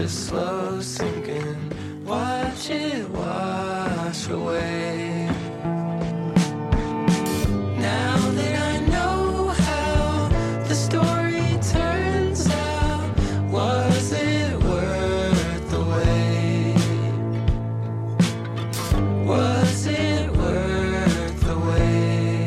just slow sinking. Watch it wash away. Now that I know how the story turns out, was it worth the wait? Was it worth the wait?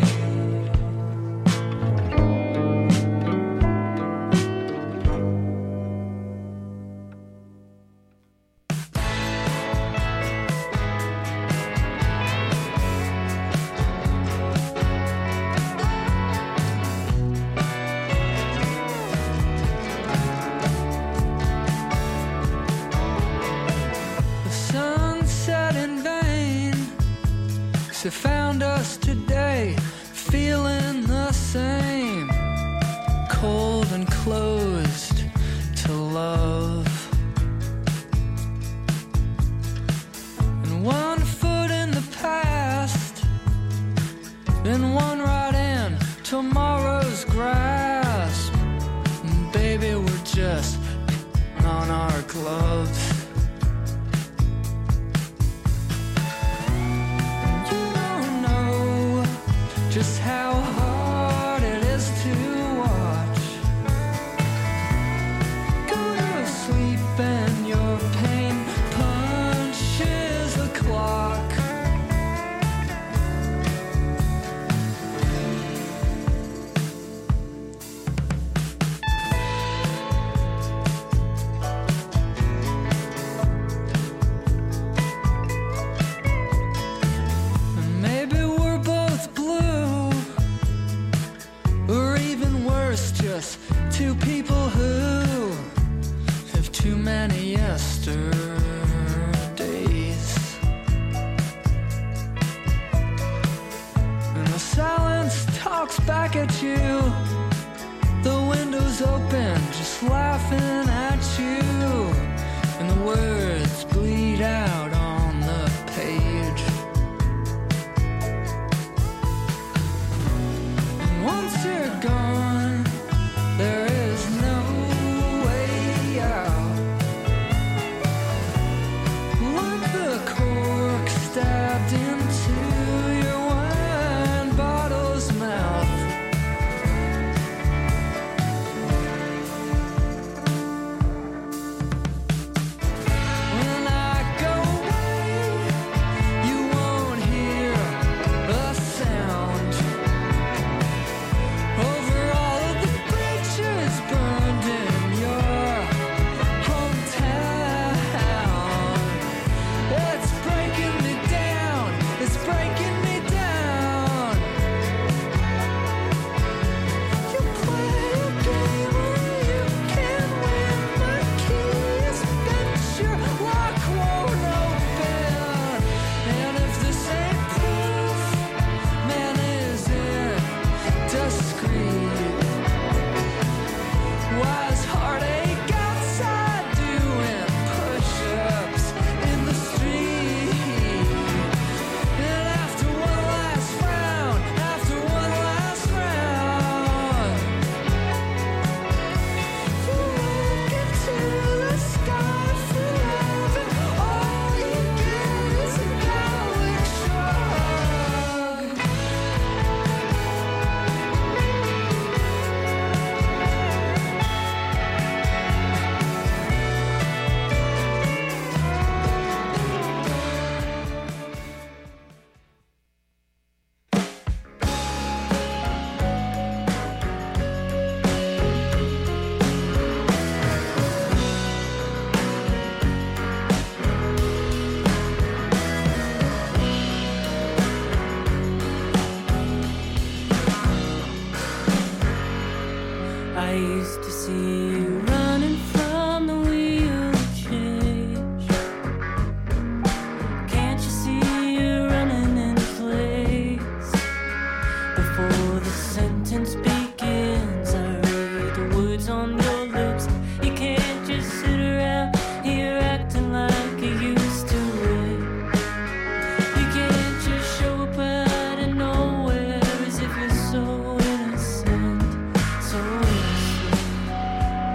The sun set in vain, 'cause it found us today feeling the same, cold and closed to love. And one foot in the past, and one right in tomorrow's grasp. And baby, we're just on our gloves. You don't know just how hard it is to watch. Go to sleep and your pain punches the clock. And maybe we're both blue, or even worse, just two people who have too many yesterdays. And the silence talks back at you, the window's open, just laughing at you, and the words bleed out on the page. And once you're gone, there is no way out. Like the cork stabbed into your wine bottle's mouth. When I go away, you won't hear a sound. Over all of the bridges burned in your hometown. It's breaking me down, it's breaking me down. You play a game and you can win the keys, but your lock won't open. And if this ain't proof, man isn't discreet. Why is heartache outside doing push-ups in the street? And after one last round, after one last round, you look into the sky forever. All you get is a coward shrug. I used to see you running from the wheel of change. Can't you see you're running in place? Before the sentence begins, I read the words on your lips. You can't just sit around here acting like you used to. You can't just show up out of nowhere as if you're so innocent, so innocent.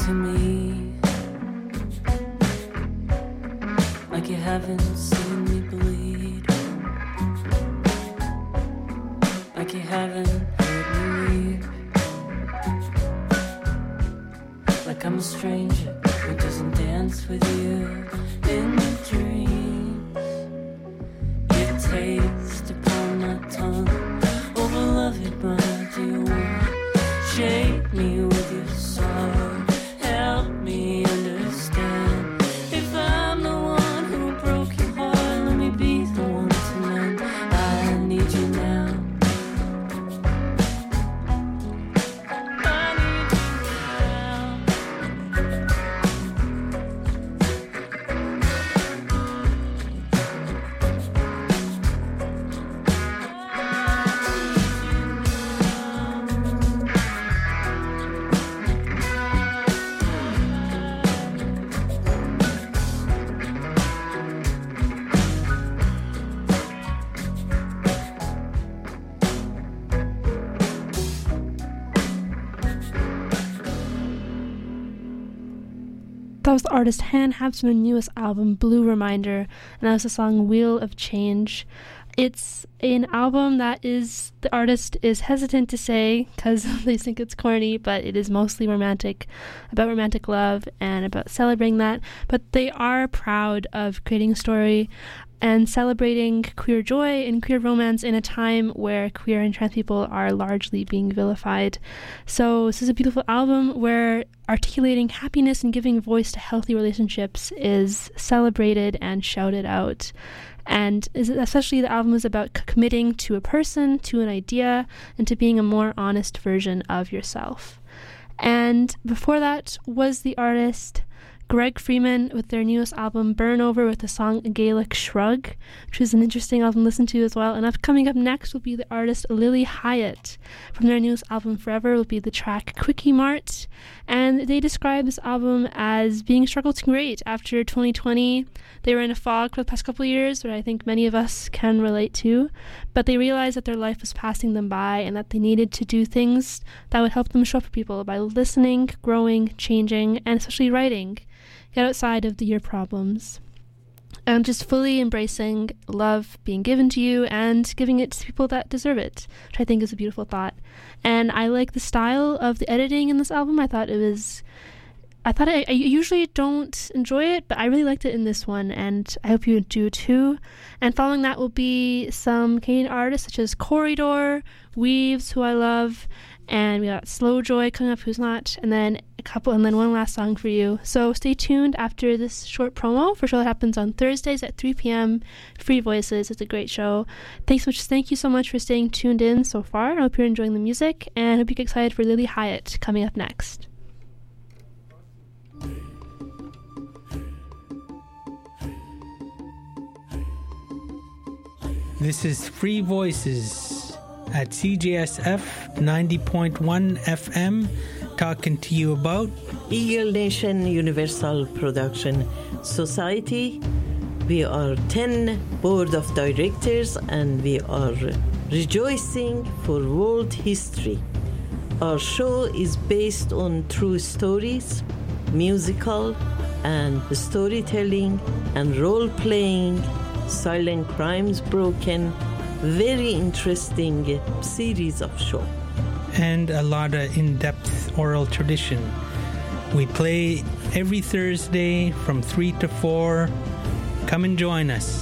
to me like you haven't seen me bleed, like you haven't heard me weep, like I'm a stranger who doesn't dance with you in the dreams. You taste upon my tongue, oh beloved, my dear one. Shake me with your sorrow, help me understand. If I'm the one who broke your heart, let me be the one to mend. I need you now. I need That was the artist Han Habs from their newest album, Blue Reminder, and that was the song Wheel of Change. It's an album that the artist is hesitant to say because they think it's corny, but it is mostly romantic, about romantic love and about celebrating that. But they are proud of creating a story and celebrating queer joy and queer romance in a time where queer and trans people are largely being vilified. So this is a beautiful album where articulating happiness and giving voice to healthy relationships is celebrated and shouted out. And especially the album is about committing to a person, to an idea, and to being a more honest version of yourself. And before that was the artist Greg Freeman with their newest album, Burn Over, with the song Gaelic Shrug, which is an interesting album to listen to as well. And coming up next will be the artist Lily Hyatt. From their newest album, Forever, will be the track Quickie Mart. And they describe this album as being a struggle to create after 2020. They were in a fog for the past couple of years, which I think many of us can relate to. But they realized that their life was passing them by and that they needed to do things that would help them show up for people by listening, growing, changing, and especially writing. Get outside of your problems. And just fully embracing love being given to you and giving it to people that deserve it, which I think is a beautiful thought. And I like the style of the editing in this album. I usually don't enjoy it, but I really liked it in this one, and I hope you do too. And following that will be some Canadian artists such as Corridor, Weaves, who I love, and we got Slow Joy coming up, who's not, and then one last song for you. So stay tuned after this short promo for a show that happens on Thursdays at 3 p.m. Free Voices. It's a great show. Thank you so much for staying tuned in so far. I hope you're enjoying the music, and I hope you get excited for Lily Hyatt coming up next. This is Free Voices at CJSF 90.1 FM, talking to you about Eagle Nation Universal Production Society. We are 10 board of directors and we are rejoicing for world history. Our show is based on true stories, musical and storytelling and role-playing, silent crimes broken, very interesting series of show. And a lot of in-depth oral tradition. We play every Thursday from 3 to 4. Come and join us.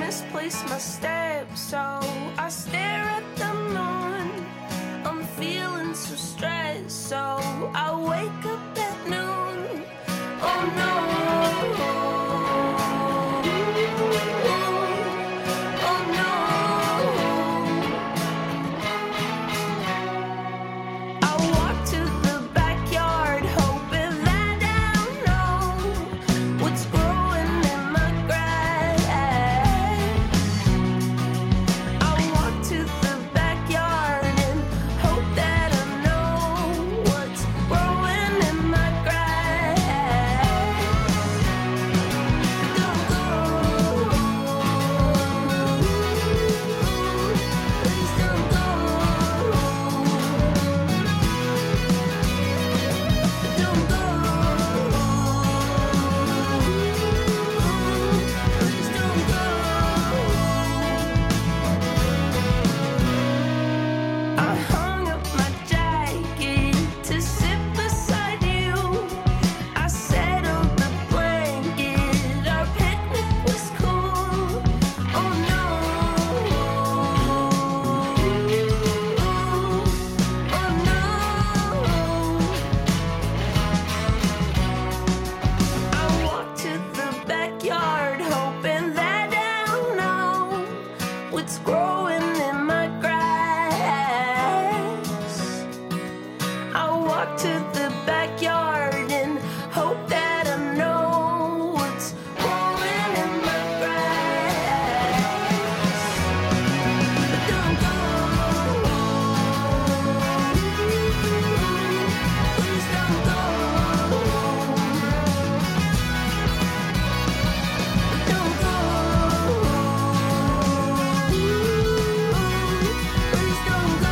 misplace my steps, so I stare at the moon. I'm feeling so stressed, so I wake up at noon. Oh no. Oh no. I walk to the backyard hoping that I'll know what's growing in my grass. I walk to the backyard and hope that I know what's growing in my grass. Don't go, please don't go. Don't go, please don't go. I hung up my jacket to sit beside you. I settled the blanket, our picnic was cool. Oh no. Oh no. I walk to the backyard hoping that I'll know what's growing in my grass. I walk to the backyard and hope that I know what's growing in my grass. Don't go, please don't go. Don't go, please don't go.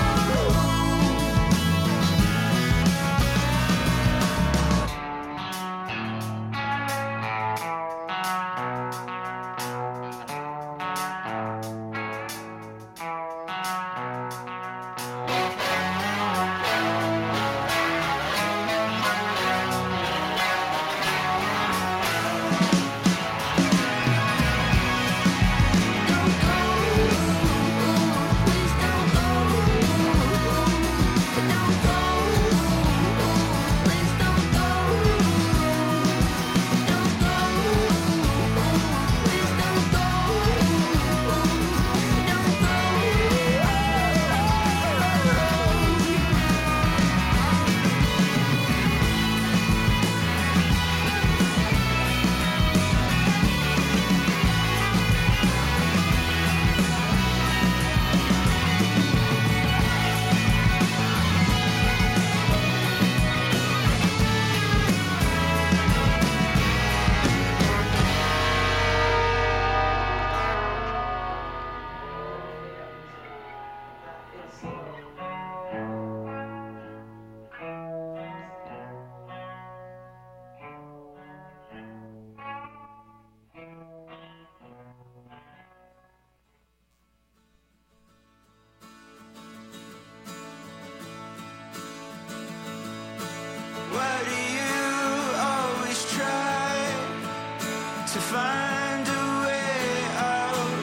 Why do you always try to find a way out?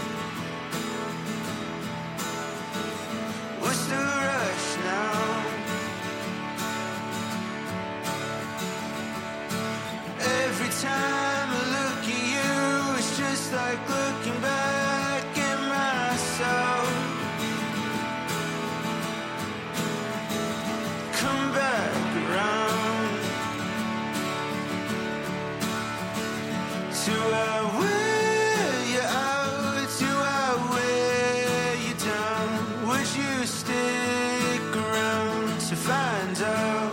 What's the rush now? Every time I look at you, it's just like looking back at myself. Come back around to I wear you out, to I wear you down. Would you stick around to find out?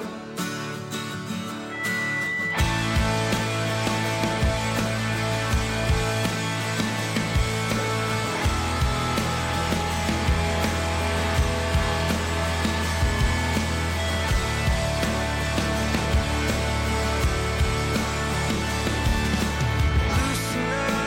Loosen up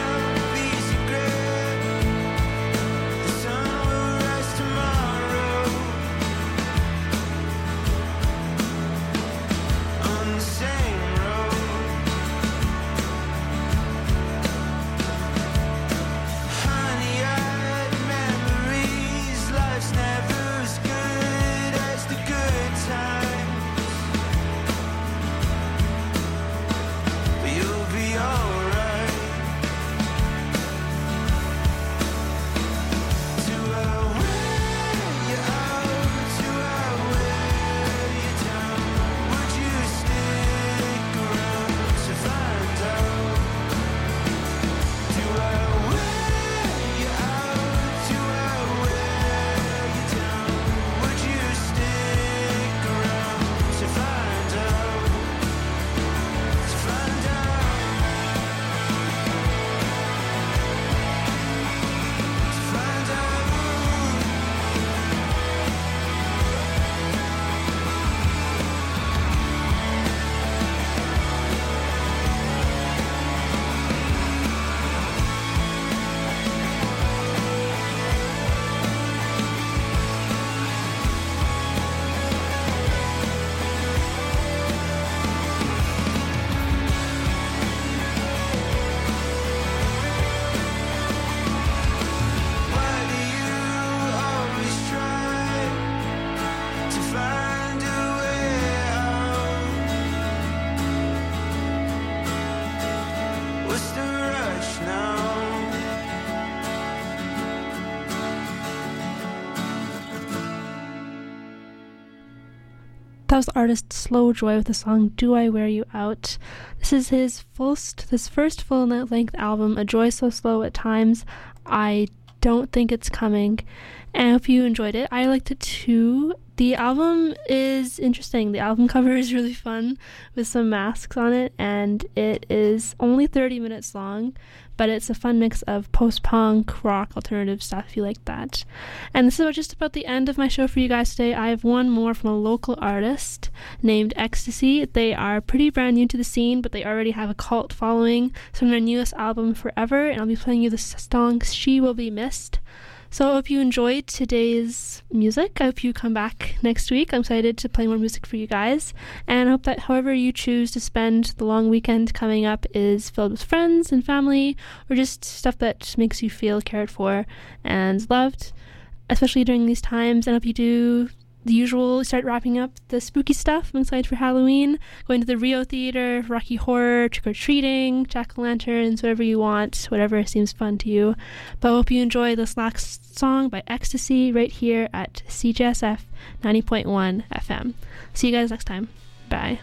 was the artist Slow Joy with the song Do I Wear You Out. This is his first full-length album, A Joy So Slow at Times. I don't think it's coming, and I hope you enjoyed it. I liked it too. The album is interesting. The album cover is really fun with some masks on it, and it is only 30 minutes long, but it's a fun mix of post-punk, rock, alternative stuff if you like that. And this is just about the end of my show for you guys today. I have one more from a local artist named Ecstasy. They are pretty brand new to the scene, but they already have a cult following. It's from their newest album, Forever, and I'll be playing you the song She Will Be Missed. So I hope you enjoyed today's music. I hope you come back next week. I'm excited to play more music for you guys. And I hope that however you choose to spend the long weekend coming up is filled with friends and family, or just stuff that makes you feel cared for and loved, especially during these times. And I hope you do the usual, start wrapping up the spooky stuff. I'm excited for Halloween, going to the Rio Theater, Rocky Horror, trick-or-treating, jack-o'-lanterns, whatever you want, whatever seems fun to you. But I hope you enjoy this last song by Ecstasy right here at CJSF 90.1 FM. See you guys next time. Bye.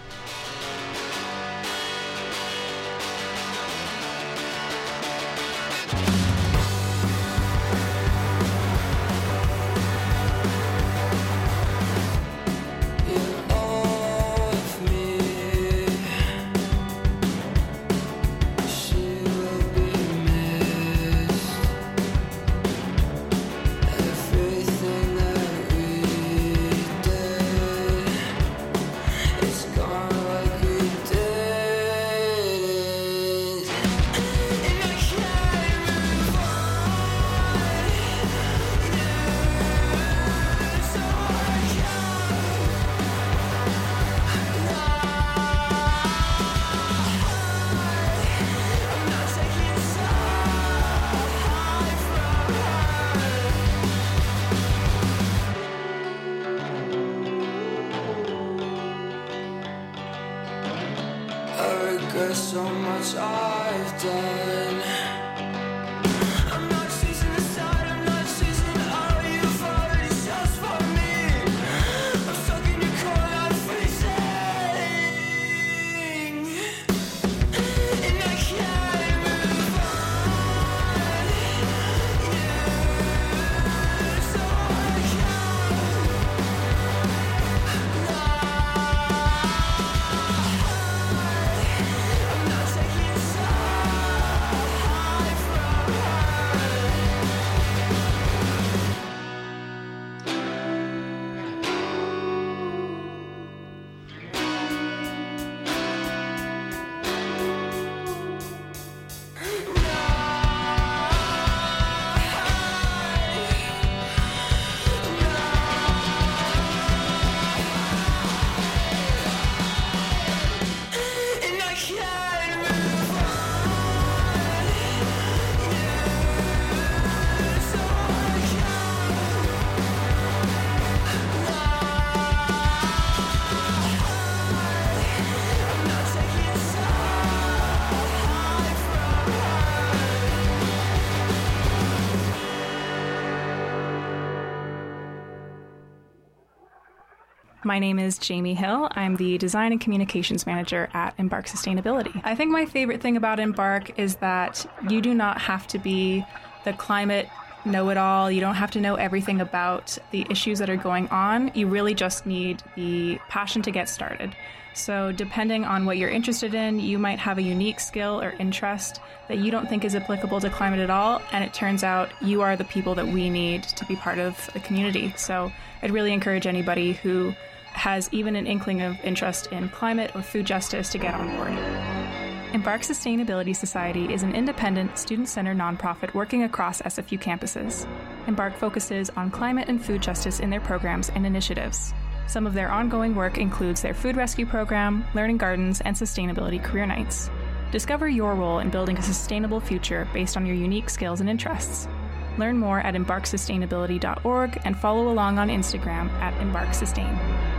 There's so much I've done. I'm not chasing the side, I'm not chasing all you've already chose for me. I'm stuck in your corner, I'm freezing, and I can't move on. Yeah, so I I'm not taking side from her. And I can't move on. Yeah, so I I'm not taking side from her. My name is Jamie Hill. I'm the Design and Communications Manager at Embark Sustainability. I think my favorite thing about Embark is that you do not have to be the climate know-it-all. You don't have to know everything about the issues that are going on. You really just need the passion to get started. So depending on what you're interested in, you might have a unique skill or interest that you don't think is applicable to climate at all, and it turns out you are the people that we need to be part of the community. So I'd really encourage anybody who has even an inkling of interest in climate or food justice to get on board. Embark Sustainability Society is an independent, student-centered nonprofit working across SFU campuses. Embark focuses on climate and food justice in their programs and initiatives. Some of their ongoing work includes their food rescue program, learning gardens, and sustainability career nights. Discover your role in building a sustainable future based on your unique skills and interests. Learn more at embarksustainability.org and follow along on Instagram at embarksustain.